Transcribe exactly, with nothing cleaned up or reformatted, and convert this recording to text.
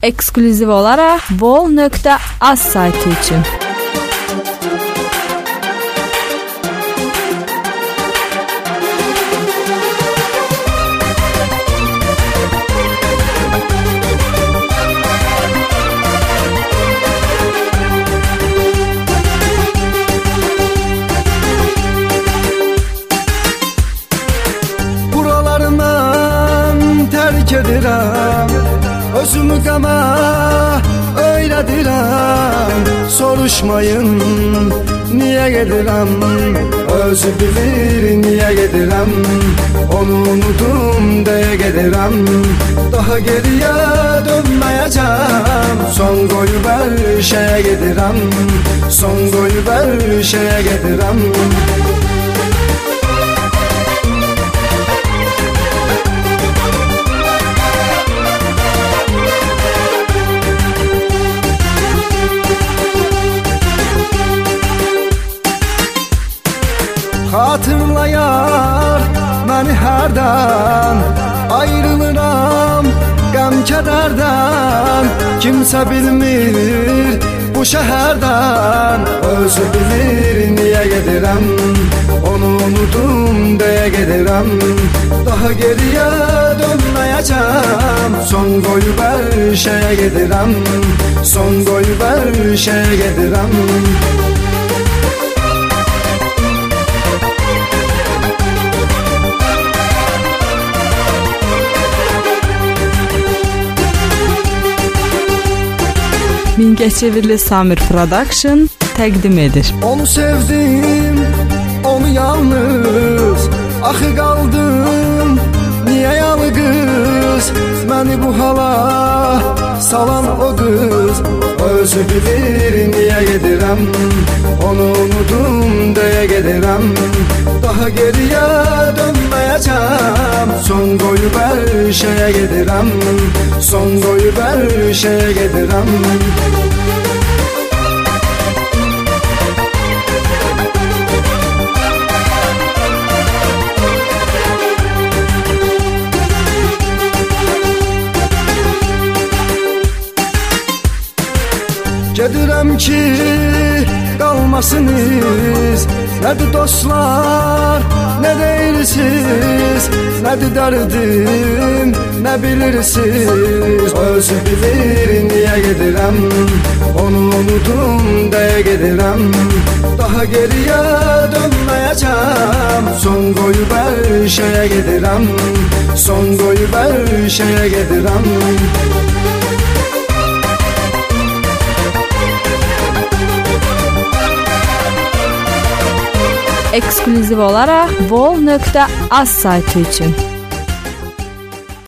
Eksklüziv olaraq vol nöqtə az saytı üçün. Terk edirəm, özümü qəmə öylədirəm. Soruşmayın, niyə gedirəm, özü bilir niyə gedirəm. Onu unudum deyə gedirəm, daha geriyə dönməyəcəm. Son qoyub hər şeyə gedirəm, son qoyub hər şeyə gedirəm. Xatırlayar məni hərdən, ayrılıram qəm-kədərdən. Kimsə bilmir bu şəhərdən, özü bilir niyə gedirəm. Onu unudum deyə gedirəm, daha geriyə dönməyəcəm. Son qoyub hər şeyə gedirəm, son qoyub hər şeyə gedirəm. Mingəçevirli Samir Production təqdim edir. Onu sevdim, onu yalnız, axı qaldım, niyə yalqız? Məni bu hala salan o qız, özü bilir niyə gedirəm. Onu unudum deyə gedirəm, daha geriyə dönməyəcəm. Son qoyub hər şeyə gedirəm, son qoyub hər şeyə gedirəm. Gedirəm ki, qalmasınız. Nədir dostlar, nə deyirsiniz? Nədir dərdim, nə bilirsiniz? Özü bilir niyə gedirəm, onu unudum deyə gedirəm. Daha geriyə dönməyəcəm, son qoyub hər şeyə gedirəm, son qoyub hər şeyə gedirəm. Eksklüziv olaraq vol nöqtə az saytı üçün.